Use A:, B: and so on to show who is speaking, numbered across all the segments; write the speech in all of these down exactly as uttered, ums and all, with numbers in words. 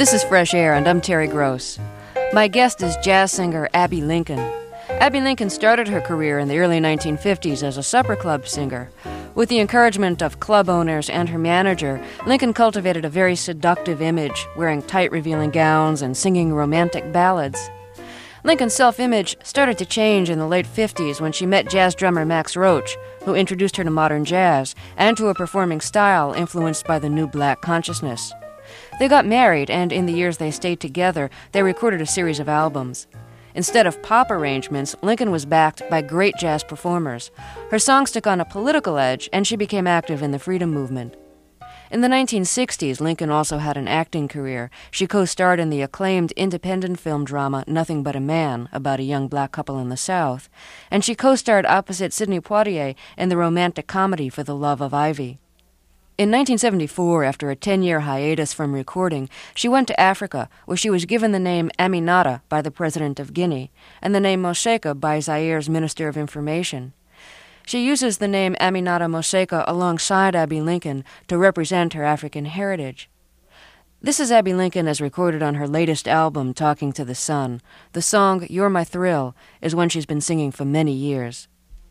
A: This is Fresh Air, and I'm Terry Gross. My guest is jazz singer Abbey Lincoln. Abbey Lincoln started her career in the early nineteen fifties as a supper club singer. With the encouragement of club owners and her manager, Lincoln cultivated a very seductive image, wearing tight, revealing gowns and singing romantic ballads. Lincoln's self-image started to change in the late fifties when she met jazz drummer Max Roach, who introduced her to modern jazz and to a performing style influenced by the new black consciousness. They got married, and in the years they stayed together, they recorded a series of albums. Instead of pop arrangements, Lincoln was backed by great jazz performers. Her songs took on a political edge, and she became active in the freedom movement. In the nineteen sixties, Lincoln also had an acting career. She co-starred in the acclaimed independent film drama Nothing But a Man, about a young black couple in the South, and she co-starred opposite Sidney Poitier in the romantic comedy For the Love of Ivy. In nineteen seventy-four, after a ten-year hiatus from recording, she went to Africa, where she was given the name Aminata by the President of Guinea, and the name Moseka by Zaire's Minister of Information. She uses the name Aminata Moseka alongside Abbey Lincoln to represent her African heritage. This is Abbey Lincoln as recorded on her latest album, Talking to the Sun. The song, You're My Thrill, is one she's been singing for many years.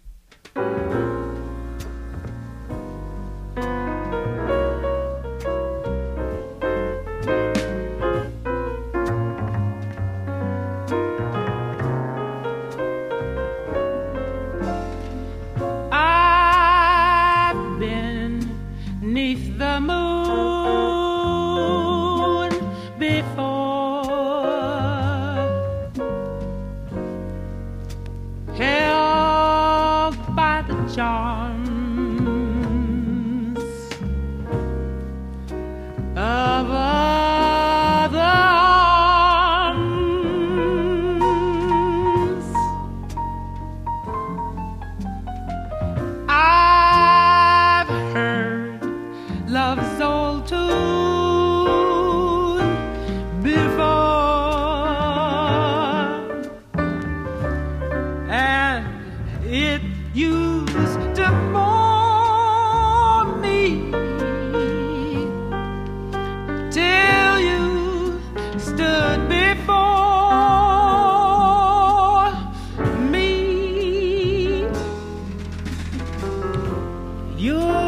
B: The moon before, held by the charms of other arms. I've heard love's old tune before, and it used to bore me till you stood before me. You're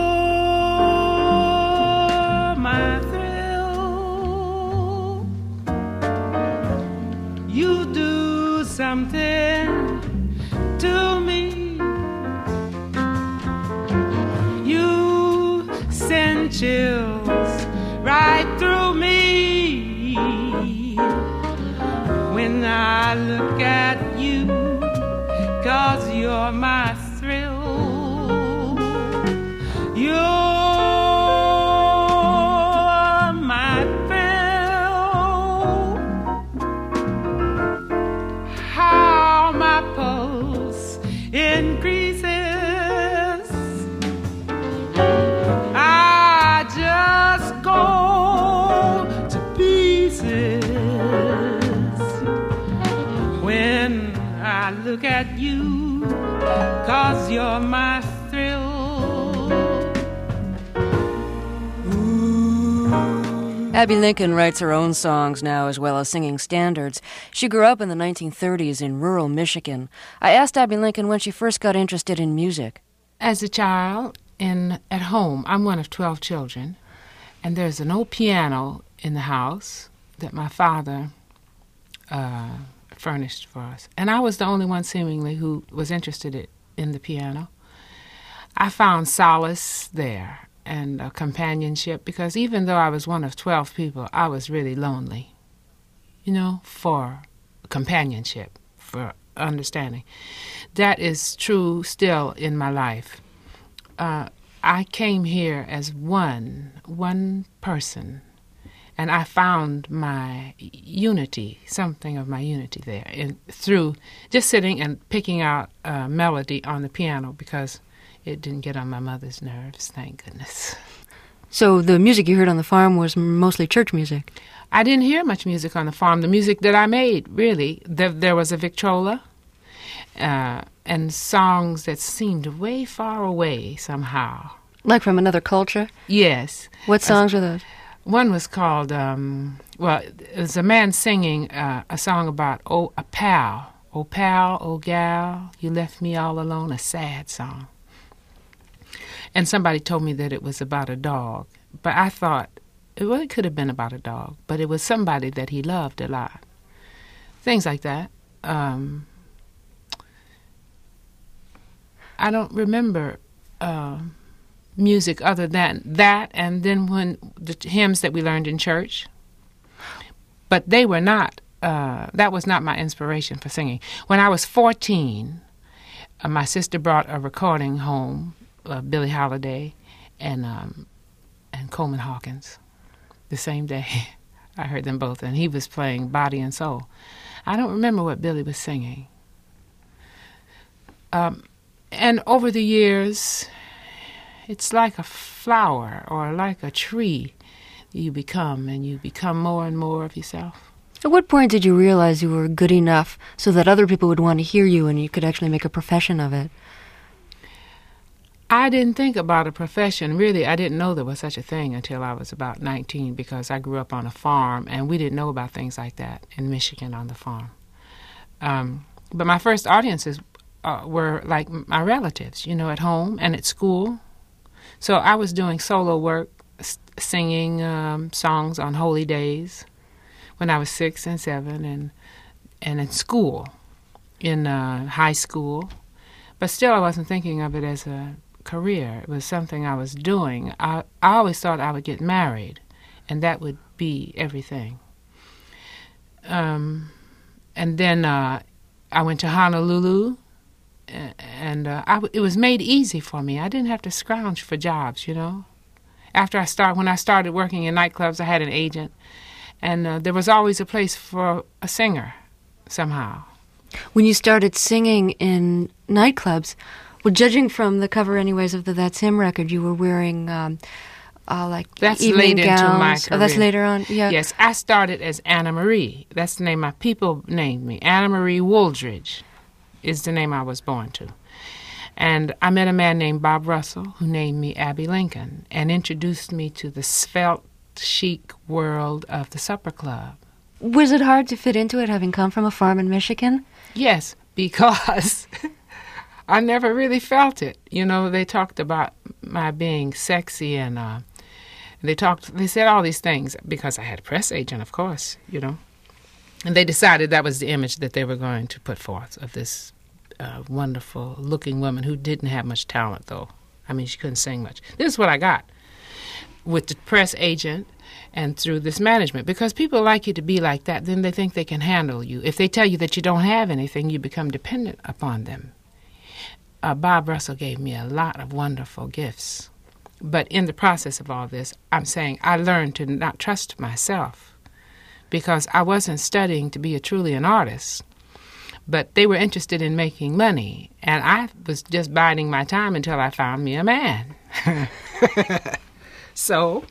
B: something to me. You send chills right through me when I look at you, 'cause you're my thrill. You're increases. I just go to pieces when I look at you, 'cause you're my thrill.
A: Abbey Lincoln writes her own songs now as well as singing standards. She grew up in the nineteen thirties in rural Michigan. I asked Abbey Lincoln when she first got interested in music.
C: As a child, in at home, I'm one of twelve children, and there's an old piano in the house that my father uh, furnished for us. And I was the only one, seemingly, who was interested in the piano. I found solace there and a companionship, because even though I was one of twelve people, I was really lonely, you know, for companionship, for understanding. That is true still in my life. Uh, I came here as one, one person, and I found my unity, something of my unity there, in, through just sitting and picking out a melody on the piano, because it didn't get on my mother's nerves, thank goodness.
A: So the music you heard on the farm was mostly church music?
C: I didn't hear much music on the farm. The music that I made, really, there, there was a Victrola, uh, and songs that seemed way far away somehow.
A: Like from another culture?
C: Yes.
A: What songs uh, were those?
C: One was called, um, well, it was a man singing uh, a song about, oh, a pal. Oh, pal, oh, gal, you left me all alone, a sad song. And somebody told me that it was about a dog. But I thought, well, it could have been about a dog, but it was somebody that he loved a lot. Things like that. Um, I don't remember uh, music other than that, and then when the hymns that we learned in church. But they were not, uh, that was not my inspiration for singing. When I was fourteen, uh, my sister brought a recording home, uh, Billie Holiday and um, and Coleman Hawkins, the same day. I heard them both, and he was playing Body and Soul. I don't remember what Billy was singing. Um, and over the years, it's like a flower or like a tree you become, and you become more and more of yourself.
A: At what point did you realize you were good enough so that other people would want to hear you and you could actually make a profession of it?
C: I didn't think about a profession. Really, I didn't know there was such a thing until I was about nineteen, because I grew up on a farm, and we didn't know about things like that in Michigan on the farm. Um, but my first audiences uh, were like my relatives, you know, at home and at school. So I was doing solo work, s- singing um, songs on holy days when I was six and seven, and and in school, in uh, high school. But still, I wasn't thinking of it as a career. It was something I was doing. I, I always thought I would get married, and that would be everything. Um, and then uh, I went to Honolulu, and uh, I w- it was made easy for me. I didn't have to scrounge for jobs, you know. After I start, when I started working in nightclubs, I had an agent, and uh, there was always a place for a singer somehow.
A: When you started singing in nightclubs, well, judging from the cover anyways of the That's Him record, you were wearing um, uh, like
C: that's
A: evening
C: late
A: gowns.
C: into my career.
A: Oh, that's later on? Yeah.
C: Yes, I started as Anna Marie. That's the name my people named me. Anna Marie Wooldridge is the name I was born to. And I met a man named Bob Russell who named me Abby Lincoln and introduced me to the svelte, chic world of the supper club.
A: Was it hard to fit into it, having come from a farm in Michigan?
C: Yes, because I never really felt it. You know, they talked about my being sexy, and uh, they talked. They said all these things because I had a press agent, of course, you know. And they decided that was the image that they were going to put forth of this uh, wonderful-looking woman who didn't have much talent, though. I mean, she couldn't sing much. This is what I got with the press agent and through this management, because people like you to be like that. Then they think they can handle you. If they tell you that you don't have anything, you become dependent upon them. Uh, Bob Russell gave me a lot of wonderful gifts. But in the process of all this, I'm saying I learned to not trust myself, because I wasn't studying to be a truly an artist. But they were interested in making money, and I was just biding my time until I found me a man. So,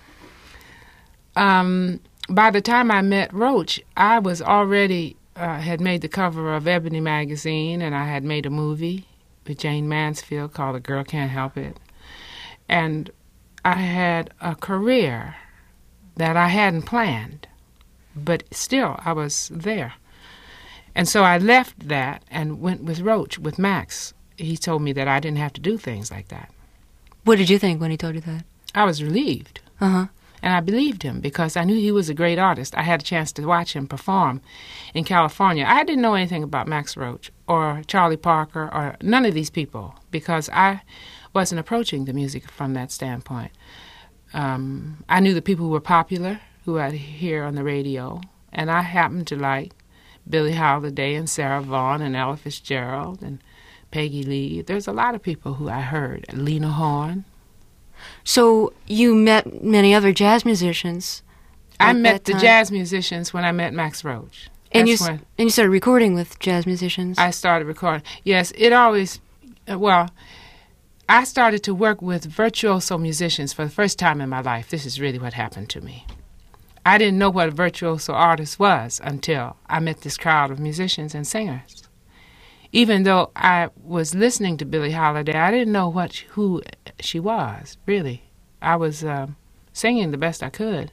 C: um, by the time I met Roach, I was already, uh, had made the cover of Ebony magazine, and I had made a movie with Jane Mansfield called A Girl Can't Help It. And I had a career that I hadn't planned, but still I was there. And so I left that and went with Roach, with Max. He told me that I didn't have to do things like that.
A: What did you think when he told you that?
C: I was relieved.
A: Uh-huh.
C: And I believed him because I knew he was a great artist. I had a chance to watch him perform in California. I didn't know anything about Max Roach or Charlie Parker or none of these people because I wasn't approaching the music from that standpoint. Um, I knew the people who were popular, who I'd hear on the radio, and I happened to like Billie Holiday and Sarah Vaughan and Ella Fitzgerald and Peggy Lee. There's a lot of people who I heard. Lena Horne.
A: So you met many other jazz musicians.
C: I met the jazz musicians when I met Max Roach.
A: And you,
C: when
A: and you started recording with jazz musicians?
C: I started recording. Yes, it always, uh, well, I started to work with virtuoso musicians for the first time in my life. This is really what happened to me. I didn't know what a virtuoso artist was until I met this crowd of musicians and singers. Even though I was listening to Billie Holiday, I didn't know what who she was, really. I was um, singing the best I could.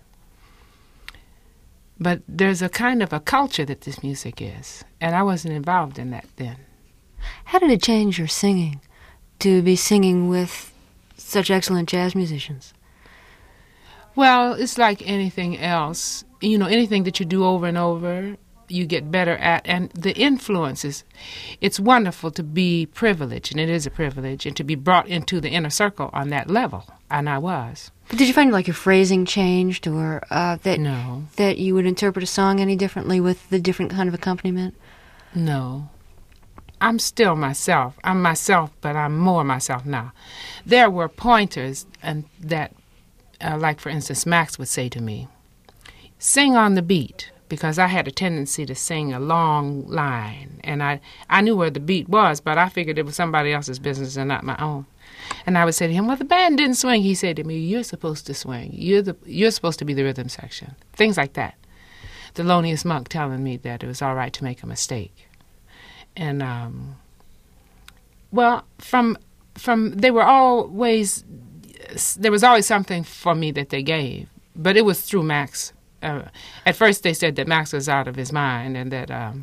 C: But there's a kind of a culture that this music is, and I wasn't involved in that then.
A: How did it change your singing to be singing with such excellent jazz musicians?
C: Well, it's like anything else. You know, anything that you do over and over, you get better at. And the influences, it's wonderful to be privileged, and it is a privilege, and to be brought into the inner circle on that level, and I was.
A: But did you find like your phrasing changed, or uh, that
C: No.
A: that you would interpret a song any differently with the different kind of accompaniment?
C: No. I'm still myself. I'm myself, but I'm more myself now. There were pointers, and that, uh, like for instance, Max would say to me, sing on the beat, because I had a tendency to sing a long line, and I, I knew where the beat was, but I figured it was somebody else's business and not my own. And I would say to him, well, the band didn't swing. He said to me, you're supposed to swing. You're the you're supposed to be the rhythm section. Things like that. Thelonious Monk telling me that it was all right to make a mistake. And, um, well, from from they were always, there was always something for me that they gave. But it was through Max. Uh, at first they said that Max was out of his mind and that um,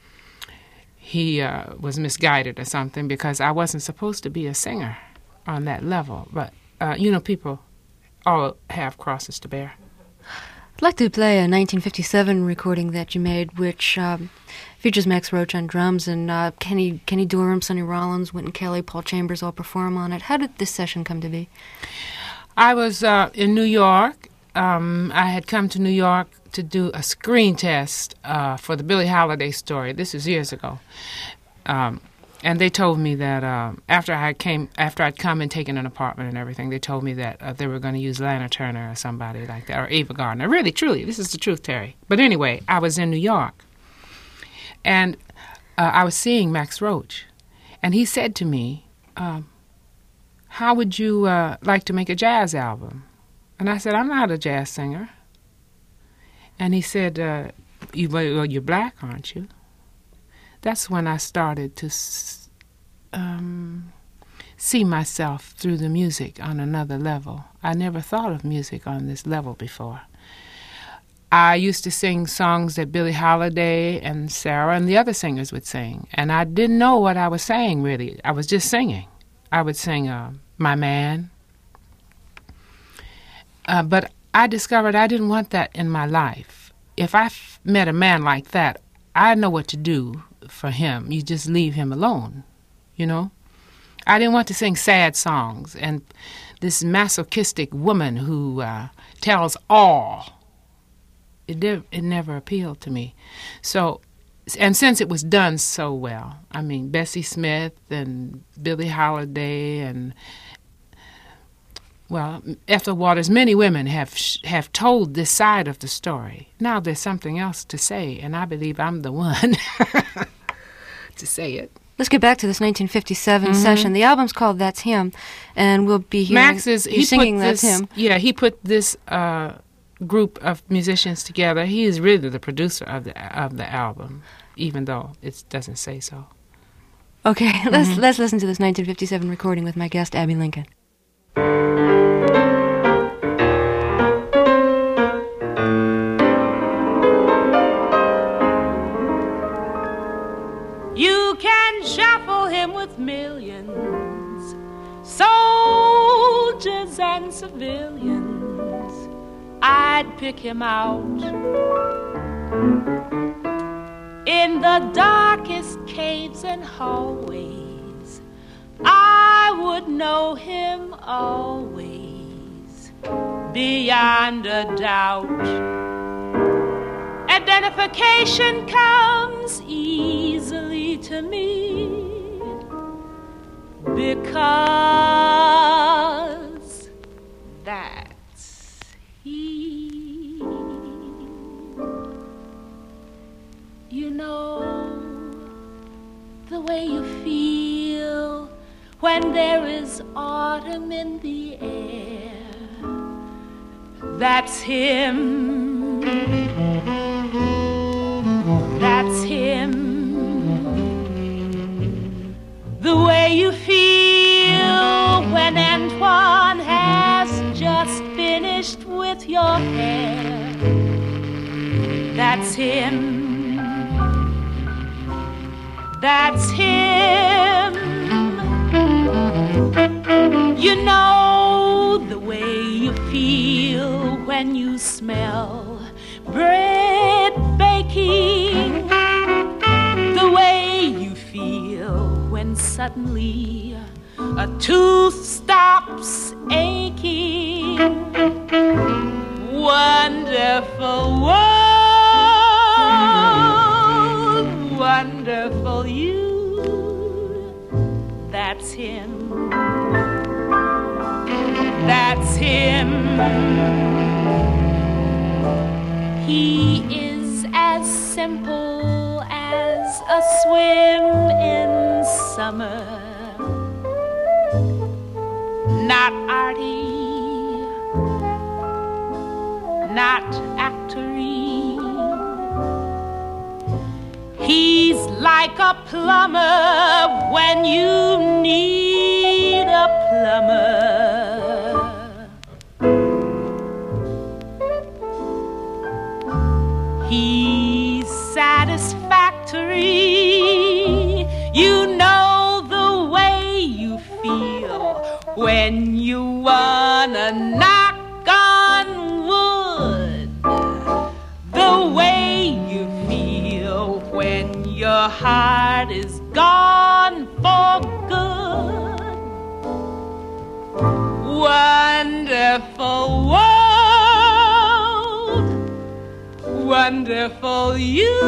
C: he uh, was misguided or something, because I wasn't supposed to be a singer on that level. But, uh, you know, people all have crosses to bear.
A: I'd like to play a nineteen fifty-seven recording that you made, which um, features Max Roach on drums and uh, Kenny Kenny Dorham, Sonny Rollins, Wynton Kelly, Paul Chambers all perform on it. How did this session come to be?
C: I was uh, in New York. Um, I had come to New York to do a screen test uh, for the Billie Holiday story. This was years ago. Um, and they told me that uh, after I came, after I'd come and taken an apartment and everything, they told me that uh, they were going to use Lana Turner or somebody like that, or Ava Gardner. Really, truly, this is the truth, Terry. But anyway, I was in New York, and uh, I was seeing Max Roach, and he said to me, um, how would you uh, like to make a jazz album? And I said, I'm not a jazz singer. And he said, uh, you, well, you're black, aren't you? That's when I started to um, see myself through the music on another level. I never thought of music on this level before. I used to sing songs that Billie Holiday and Sarah and the other singers would sing, and I didn't know what I was saying, really. I was just singing. I would sing uh, My Man. Uh, but I discovered I didn't want that in my life. If I f- met a man like that, I know what to do for him. You just leave him alone, you know? I didn't want to sing sad songs and this masochistic woman who uh, tells all. It, did, it never appealed to me. So, and since it was done so well, I mean, Bessie Smith and Billie Holiday and, well, Ethel Waters, many women have have told this side of the story. Now there's something else to say, and I believe I'm the one to say it.
A: Let's get back to this nineteen fifty-seven
C: Mm-hmm.
A: session. The album's called That's Him, and we'll be hearing
C: Max is
A: you
C: he
A: singing
C: put
A: That's
C: this,
A: Him.
C: Yeah, he put this uh, group of musicians together. He is really the producer of the of the album, even though it doesn't say so.
A: Okay, let's
C: Mm-hmm.
A: let's listen to this nineteen fifty-seven recording with my guest Abby Lincoln.
B: You can shuffle him with millions, soldiers and civilians. I'd pick him out in the darkest caves and hallways. I would know him always, beyond a doubt. Identification comes easily to me because that's he. You know the way you feel when there is autumn in the air. That's him. That's him. The way you feel when Antoine has just finished with him. That's him. You know the way you feel when you smell bread baking, the way you feel when suddenly a tooth stops aching. Wonderful world, wonderful you. That's him. That's him. He is as simple as a swim in summer. Not arty, not actory. He's like a plumber when you need a plumber. He's satisfactory. You know the way you feel when you wanna knock on wood, the way you feel when your heart is gone for good. Wonderful world, wonderful you.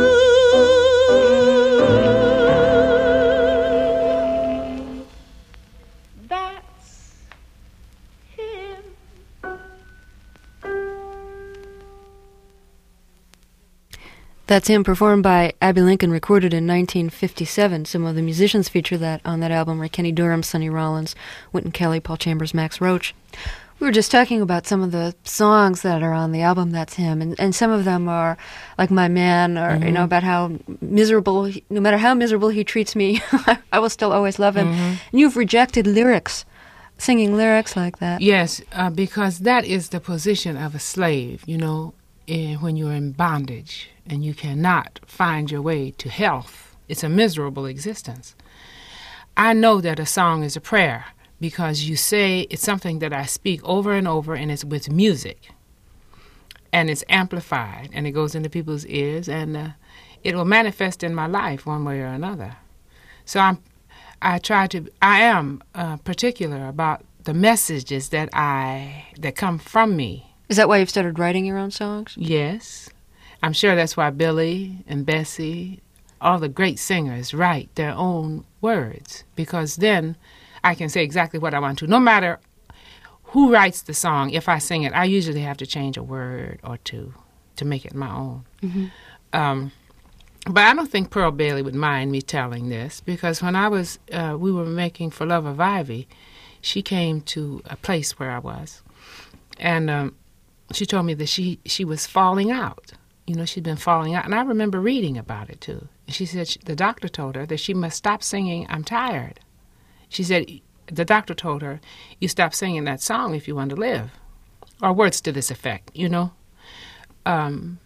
A: That's Him, performed by Abbey Lincoln, recorded in nineteen fifty-seven. Some of the musicians featured that on that album are Kenny Dorham, Sonny Rollins, Wynton Kelly, Paul Chambers, Max Roach. We were just talking about some of the songs that are on the album That's Him, and, and some of them are like My Man, or, mm-hmm. you know, about how miserable, he, no matter how miserable he treats me, I will still always love him. Mm-hmm. And you've rejected lyrics, singing lyrics like that.
C: Yes, uh, because that is the position of a slave, you know, in, when you're in bondage and you cannot find your way to health. It's a miserable existence. I know that a song is a prayer because you say it's something that I speak over and over, and it's with music. And it's amplified, and it goes into people's ears, and uh, it will manifest in my life one way or another. So I'm, I try to, I am uh, particular about the messages that I, that come from me.
A: Is that why you've started writing your own songs?
C: Yes. I'm sure that's why Billy and Bessie, all the great singers, write their own words, because then I can say exactly what I want to. No matter who writes the song, if I sing it, I usually have to change a word or two to make it my own. Mm-hmm. Um, but I don't think Pearl Bailey would mind me telling this, because when I was, uh, we were making For Love of Ivy, she came to a place where I was, and um, she told me that she, she was falling out. You know, she'd been falling out, and I remember reading about it, too. And she said she, the doctor told her that she must stop singing I'm Tired. She said the doctor told her, you stop singing that song if you want to live, or words to this effect, you know. Um,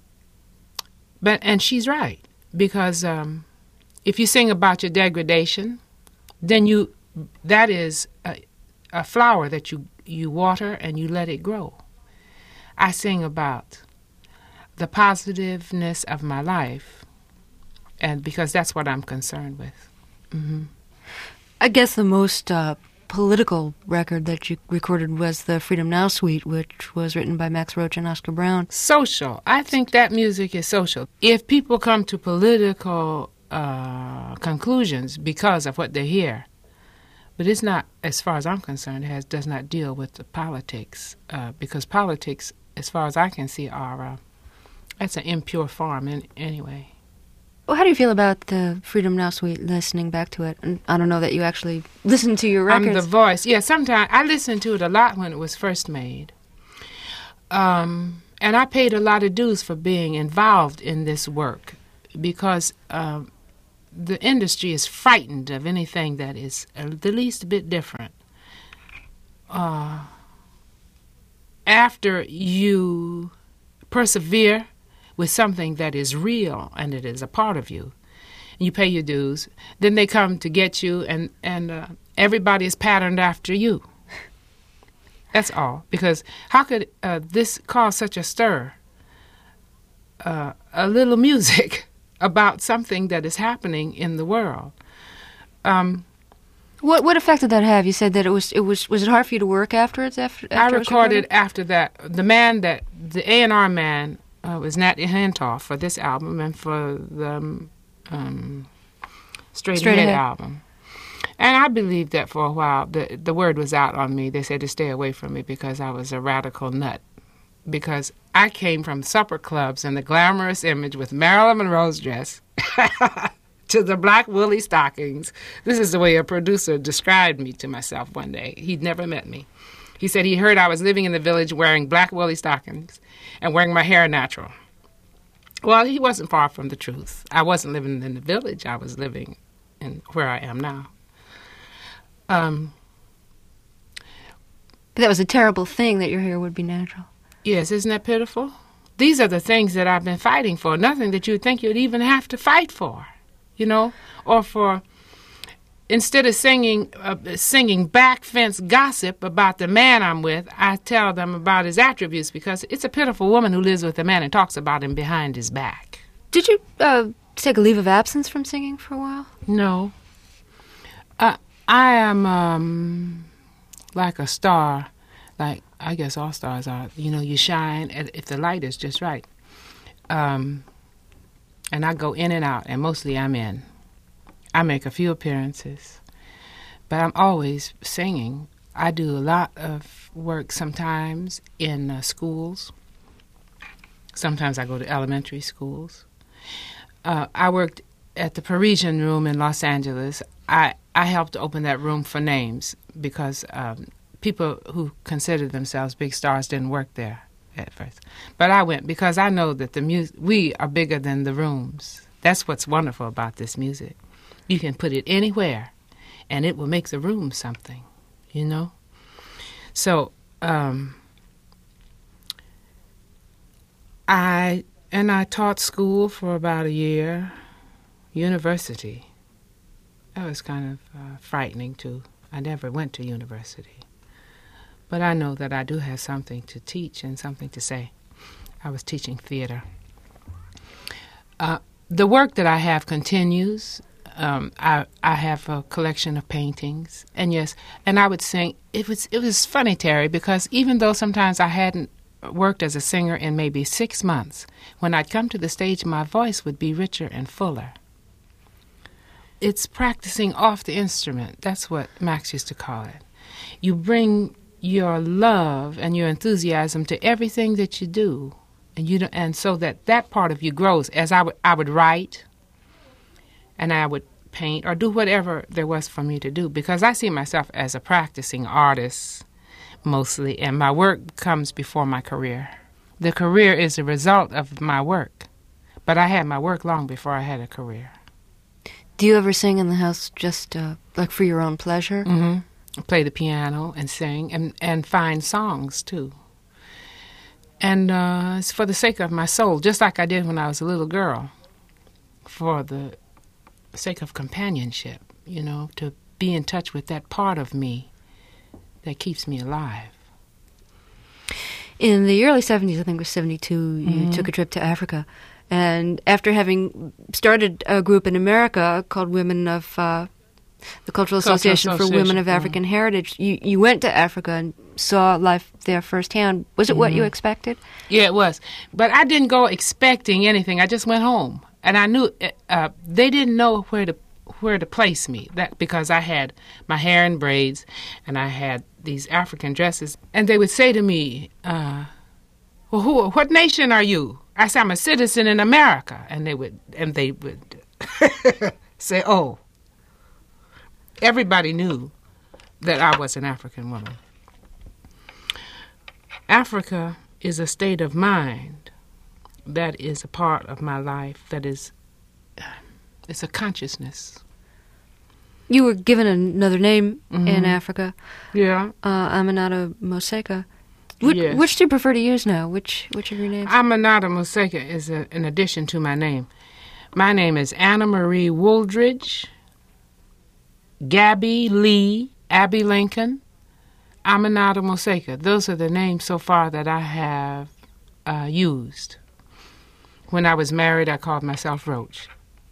C: but and she's right, because um, if you sing about your degradation, then you that is a, a flower that you, you water and you let it grow. I sing about the positiveness of my life, and because that's what I'm concerned with. Mm-hmm.
A: I guess the most uh, political record that you recorded was the Freedom Now Suite, which was written by Max Roach and Oscar Brown.
C: Social. I think that music is social. If people come to political uh, conclusions because of what they hear, but it's not, as far as I'm concerned, it has, does not deal with the politics, uh, because politics, as far as I can see, are uh, that's an impure form in, anyway.
A: Well, how do you feel about the Freedom Now Suite, listening back to it? And I don't know that you actually listen to your records.
C: I'm the voice. Yeah, sometimes I listened to it a lot when it was first made. Um, and I paid a lot of dues for being involved in this work, because um, the industry is frightened of anything that is uh, the least bit different. Uh, after you persevere with something that is real and it is a part of you. You pay your dues. Then they come to get you, and, and uh, everybody is patterned after you. That's all. Because how could uh, this cause such a stir? Uh, a little music about something that is happening in the world. Um,
A: what what effect did that have? You said that it was it was was it hard for you to work afterwards? After, after
C: I recorded after that. The man that the A and R man uh, was Nat Hentoff for this album and for the um, um, Straight,
A: Straight
C: Ahead,
A: Ahead
C: album. And I believed that for a while. The the word was out on me. They said to stay away from me because I was a radical nut. Because I came from supper clubs and the glamorous image with Marilyn Monroe's dress to the black woolly stockings. This is the way a producer described me to myself one day. He'd never met me. He said he heard I was living in the village wearing black woolly stockings and wearing my hair natural. Well, he wasn't far from the truth. I wasn't living in the village. I was living in where I am now. Um,
A: But that was a terrible thing that your hair would be natural.
C: Yes, isn't that pitiful? These are the things that I've been fighting for, nothing that you'd think you'd even have to fight for, you know, or for, instead of singing uh, singing back fence gossip about the man I'm with, I tell them about his attributes because it's a pitiful woman who lives with a man and talks about him behind his back.
A: Did you uh, take a leave of absence from singing for a while?
C: No. Uh, I am um, like a star, like I guess all stars are. You know, you shine if the light is just right. Um, and I go in and out, and mostly I'm in. I make a few appearances, but I'm always singing. I do a lot of work sometimes in uh, schools. Sometimes I go to elementary schools. Uh, I worked at the Parisian Room in Los Angeles. I, I helped open that room for names because um, people who considered themselves big stars didn't work there at first. But I went because I know that the mu- we are bigger than the rooms. That's what's wonderful about this music. You can put it anywhere, and it will make the room something, you know? So, um, I, and I taught school for about a year, university. That was kind of uh, frightening, too. I never went to university. But I know that I do have something to teach and something to say. I was teaching theater. Uh, the work that I have continues. Um, I I have a collection of paintings, and yes, and I would sing. It was it was funny, Terry, because even though sometimes I hadn't worked as a singer in maybe six months, when I'd come to the stage, my voice would be richer and fuller. It's practicing off the instrument. That's what Max used to call it. You bring your love and your enthusiasm to everything that you do, and you don't, and so that that part of you grows. As I would I would write, and I would paint or do whatever there was for me to do, because I see myself as a practicing artist mostly, and my work comes before my career. The career is a result of my work, but I had my work long before I had a career.
A: Do you ever sing in the house just uh, like for your own pleasure?
C: Mm-hmm. Play the piano and sing and, and find songs, too. And uh, it's for the sake of my soul, just like I did when I was a little girl, for the sake of companionship, you know, to be in touch with that part of me that keeps me alive.
A: In the early seventies, I think it was seventy-two, mm-hmm. you took a trip to Africa. And after having started a group in America called Women of uh, the Cultural Association, Cultural Association for Women of African mm-hmm. Heritage, you, you went to Africa and saw life there firsthand. Was it mm-hmm. what you expected?
C: Yeah, it was. But I didn't go expecting anything. I just went home. And I knew uh, they didn't know where to where to place me, that because I had my hair in braids and I had these African dresses. And they would say to me, uh, well, who, what nation are you? I said, I'm a citizen in America. And they would, and they would say, oh. Everybody knew that I was an African woman. Africa is a state of mind that is a part of my life, that is, it's a consciousness.
A: You were given another name mm-hmm. in Africa.
C: Yeah.
A: Uh, Aminata Moseka. Which,
C: Yes.
A: which do you prefer to use now? Which which of your names?
C: Aminata Moseka is a, an addition to my name. My name is Anna Marie Wooldridge, Gabby Lee, Abby Lincoln, Aminata Moseka. Those are the names so far that I have uh, used. When I was married, I called myself Roach.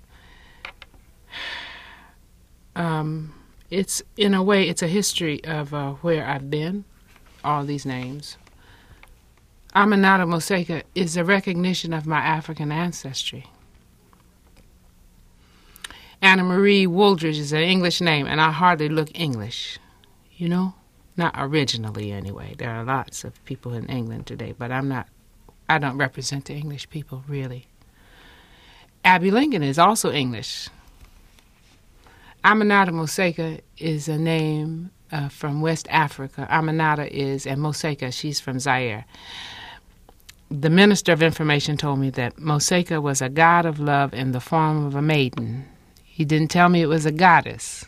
C: Um, it's, in a way, it's a history of uh, where I've been, all these names. Aminata Moseka is a recognition of my African ancestry. Anna Marie Wooldridge is an English name, and I hardly look English, you know? Not originally, anyway. There are lots of people in England today, but I'm not, I don't represent the English people, really. Abby Lincoln is also English. Aminata Moseka is a name uh, from West Africa. Aminata is, and Moseka, she's from Zaire. The Minister of Information told me that Moseka was a god of love in the form of a maiden. He didn't tell me it was a goddess.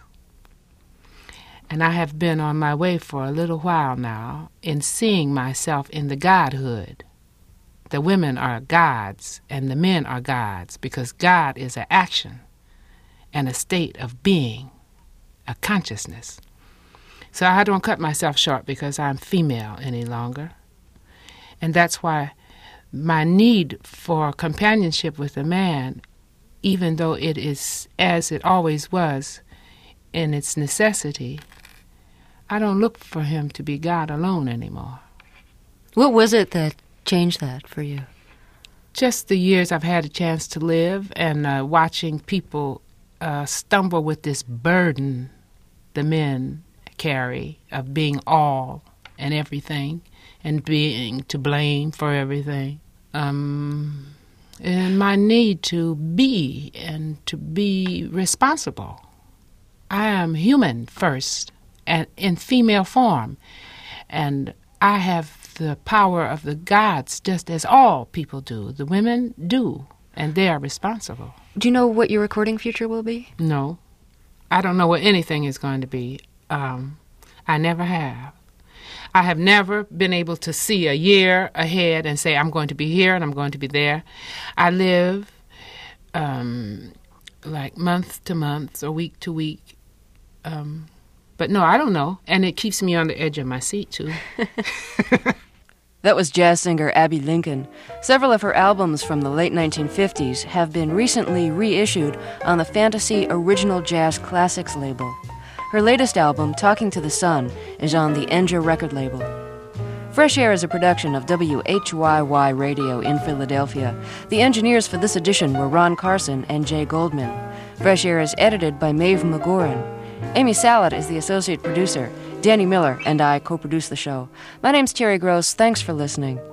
C: And I have been on my way for a little while now in seeing myself in the godhood. The women are gods and the men are gods because God is an action and a state of being, a consciousness. So I don't cut myself short because I'm female any longer. And that's why my need for companionship with a man, even though it is as it always was in its necessity, I don't look for him to be God alone anymore.
A: What was it that changed that for you?
C: Just the years I've had a chance to live and uh, watching people uh, stumble with this burden the men carry of being all and everything and being to blame for everything. Um, and my need to be and to be responsible. I am human first and in female form, and I have the power of the gods just as all people do. The women do, and they are responsible.
A: Do you know what your recording future will be?
C: No. I don't know what anything is going to be. Um, I never have. I have never been able to see a year ahead and say, I'm going to be here and I'm going to be there. I live um, like month to month or week to week. Um, but no, I don't know. And it keeps me on the edge of my seat, too.
A: That was jazz singer Abby Lincoln. Several of her albums from the late nineteen fifties have been recently reissued on the Fantasy Original Jazz Classics label. Her latest album, Talking to the Sun, is on the Enja record label. Fresh Air is a production of W H Y Y Radio in Philadelphia. The engineers for this edition were Ron Carson and Jay Goldman. Fresh Air is edited by Maeve McGoran. Amy Salat is the associate producer. Danny Miller and I co-produce the show. My name's Terry Gross. Thanks for listening.